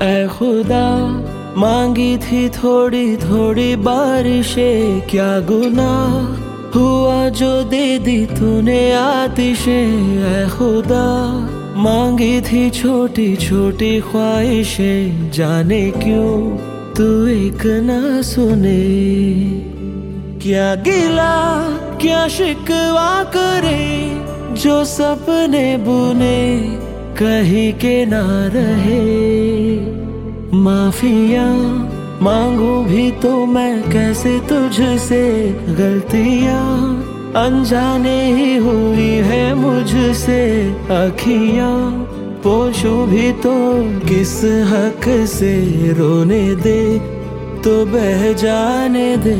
ऐ खुदा मांगी थी थोड़ी थोड़ी बारिशें, क्या गुनाह हुआ जो दे दी तूने आतिशें। ऐ खुदा मांगी थी छोटी छोटी ख्वाहिशें, जाने क्यों तू एक ना सुने। क्या गिला क्या शिकवा करे, जो सपने बुने कहीं के ना रहे। माफिया मांगू भी तो मैं कैसे तुझसे, गलतियां अनजाने ही हुई है मुझसे। अखियां पोंछूं भी तो किस हक से, रोने दे तो बह जाने दे।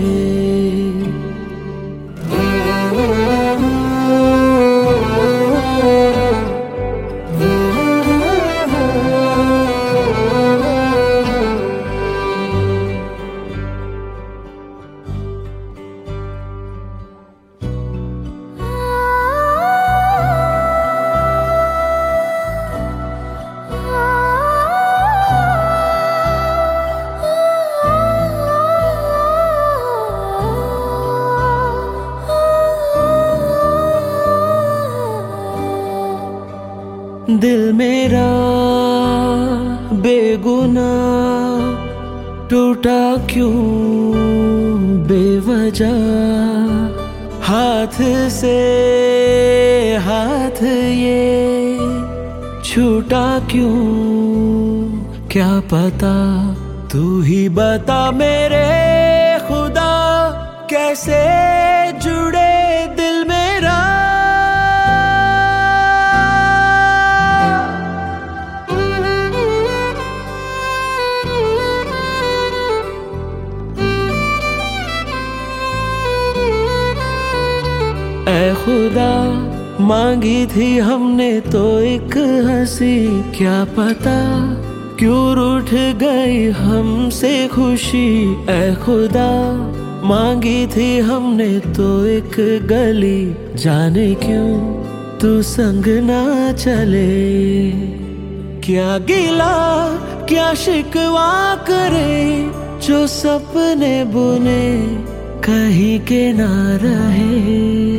दिल मेरा बेगुनाह टूटा क्यों बेवजह, हाथ से हाथ ये छूटा क्यों क्या पता। तू ही बता मेरे खुदा, कैसे जुड़े दिल मेरा। ऐ खुदा मांगी थी हमने तो एक हंसी, क्या पता क्यों रूठ गई हमसे खुशी। ऐ खुदा मांगी थी हमने तो एक गली, जाने क्यों तू संग ना चले। क्या गिला क्या शिकवा करे, जो सपने बुने कहीं के ना रहे।